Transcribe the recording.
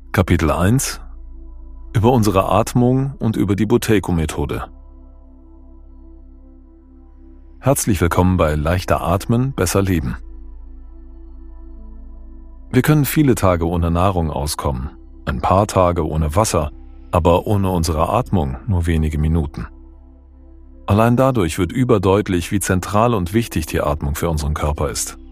Kapitel 1 über unsere Atmung und über die Buteyko-Methode. Herzlich willkommen bei Leichter Atmen, besser leben. Wir können viele Tage ohne Nahrung auskommen, ein paar Tage ohne Wasser, aber ohne unsere Atmung nur wenige Minuten. Allein dadurch wird überdeutlich, wie zentral und wichtig die Atmung für unseren Körper ist.